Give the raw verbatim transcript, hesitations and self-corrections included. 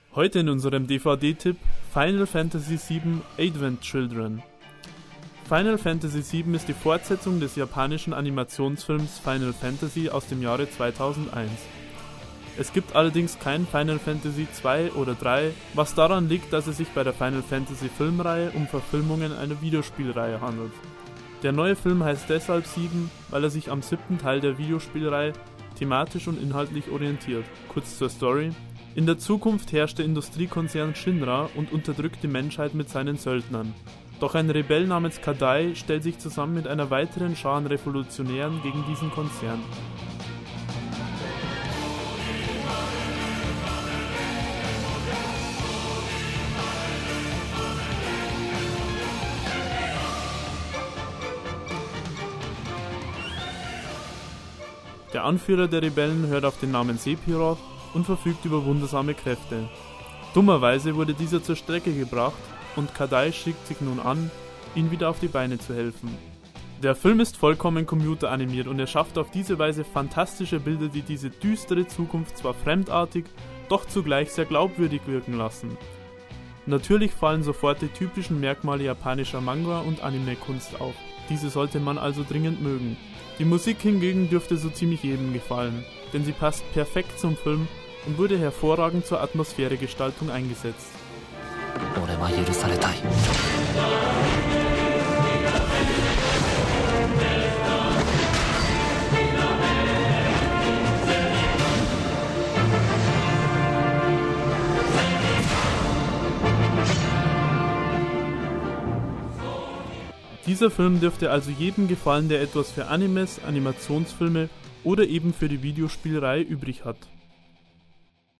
Heute in unserem D V D-Tipp Final Fantasy sieben Advent Children. Final Fantasy sieben ist die Fortsetzung des japanischen Animationsfilms Final Fantasy aus dem Jahre zweitausendeins. Es gibt allerdings kein Final Fantasy zwei oder drei, was daran liegt, dass es sich bei der Final Fantasy Filmreihe um Verfilmungen einer Videospielreihe handelt. Der neue Film heißt deshalb sieben, weil er sich am siebten Teil der Videospielreihe thematisch und inhaltlich orientiert. Kurz zur Story: In der Zukunft herrscht der Industriekonzern Shinra und unterdrückt die Menschheit mit seinen Söldnern. Doch ein Rebell namens Kadai stellt sich zusammen mit einer weiteren Schar an Revolutionären gegen diesen Konzern. Der Anführer der Rebellen hört auf den Namen Sephiroth und verfügt über wundersame Kräfte. Dummerweise wurde dieser zur Strecke gebracht und Kadai schickt sich nun an, ihn wieder auf die Beine zu helfen. Der Film ist vollkommen computeranimiert und er schafft auf diese Weise fantastische Bilder, die diese düstere Zukunft zwar fremdartig, doch zugleich sehr glaubwürdig wirken lassen. Natürlich fallen sofort die typischen Merkmale japanischer Manga- und Anime-Kunst auf. Diese sollte man also dringend mögen. Die Musik hingegen dürfte so ziemlich jedem gefallen, denn sie passt perfekt zum Film und wurde hervorragend zur Atmosphäregestaltung eingesetzt. Dieser Film dürfte also jedem gefallen, der etwas für Animes, Animationsfilme oder eben für die Videospielreihe übrig hat.